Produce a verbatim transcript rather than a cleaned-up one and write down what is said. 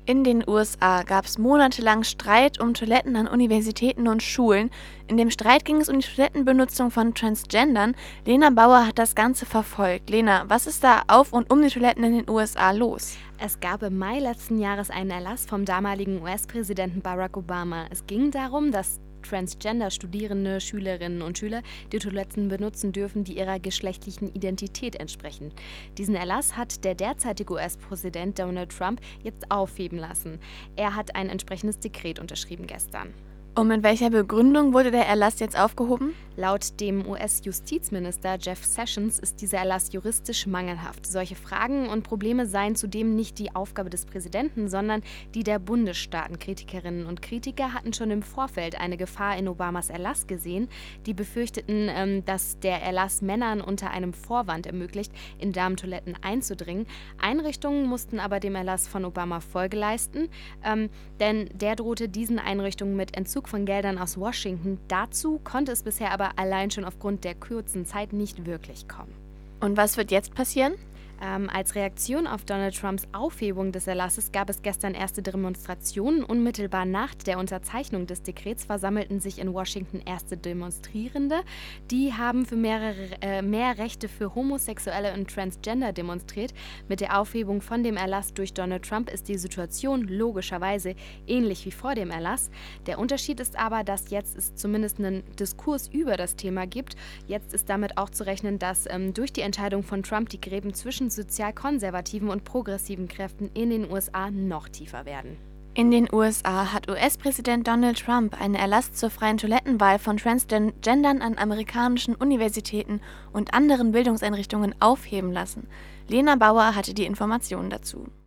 In den U S A gab es monatelang Streit um Toiletten an Universitäten und Schulen. In dem Streit ging es um die Toilettenbenutzung von Transgendern. Lena Bauer hat das Ganze verfolgt. Lena, was ist da auf und um die Toiletten in den U S A los? Es gab im Mai letzten Jahres einen Erlass vom damaligen U S-Präsidenten Barack Obama. Es ging darum, dass Transgender-Studierende, Schülerinnen und Schüler die Toiletten benutzen dürfen, die ihrer geschlechtlichen Identität entsprechen. Diesen Erlass hat der derzeitige U S-Präsident Donald Trump jetzt aufheben lassen. Er hat ein entsprechendes Dekret unterschrieben gestern. Und mit welcher Begründung wurde der Erlass jetzt aufgehoben? Laut dem U S-Justizminister Jeff Sessions ist dieser Erlass juristisch mangelhaft. Solche Fragen und Probleme seien zudem nicht die Aufgabe des Präsidenten, sondern die der Bundesstaaten. Kritikerinnen und Kritiker hatten schon im Vorfeld eine Gefahr in Obamas Erlass gesehen. Die befürchteten, ähm, dass der Erlass Männern unter einem Vorwand ermöglicht, in Damentoiletten einzudringen. Einrichtungen mussten aber dem Erlass von Obama Folge leisten, ähm, denn der drohte diesen Einrichtungen mit Entzug von Geldern aus Washington. Dazu konnte es bisher aber allein schon aufgrund der kurzen Zeit nicht wirklich kommen. Und was wird jetzt passieren? Ähm, als Reaktion auf Donald Trumps Aufhebung des Erlasses gab es gestern erste Demonstrationen. Unmittelbar nach der Unterzeichnung des Dekrets versammelten sich in Washington erste Demonstrierende. Die haben für mehrere, äh, mehr Rechte für Homosexuelle und Transgender demonstriert. Mit der Aufhebung von dem Erlass durch Donald Trump ist die Situation logischerweise ähnlich wie vor dem Erlass. Der Unterschied ist aber, dass jetzt es zumindest einen Diskurs über das Thema gibt. Jetzt ist damit auch zu rechnen, dass ähm, durch die Entscheidung von Trump die Gräben zwischen sozial-konservativen und progressiven Kräften in den U S A noch tiefer werden. In den U S A hat U S-Präsident Donald Trump einen Erlass zur freien Toilettenwahl von Transgendern an amerikanischen Universitäten und anderen Bildungseinrichtungen aufheben lassen. Lena Bauer hatte die Informationen dazu.